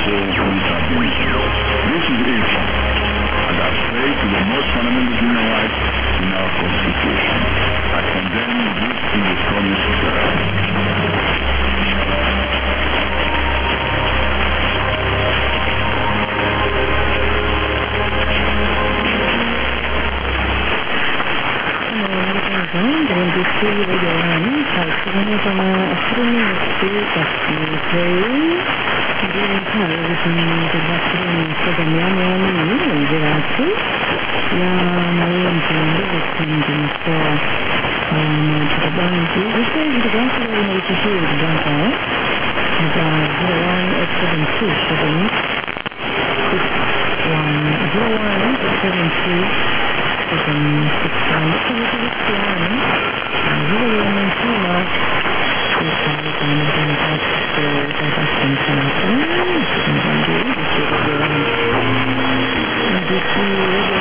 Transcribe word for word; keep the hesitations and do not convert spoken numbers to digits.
This is Islam. I got faith in the most fundamental human rights in our Constitution. I condemn this indiscriminate society. 엠비씨 라디오는 발표에서는 프리미어스 같은 우리는 다 알고 있는 그가 프리미어스 되면은 문제라지 야는 좋은데 같은 데서 어 저번주 일주일도 방송을 해주시 이런가요? 제가 그런 액티비티 시즌 one zero one seven two 지금 직장 스위스는 한국어는 정말 직장이 되는 데가 또 괜찮았던 지금 관계 이쪽으로 엠비씨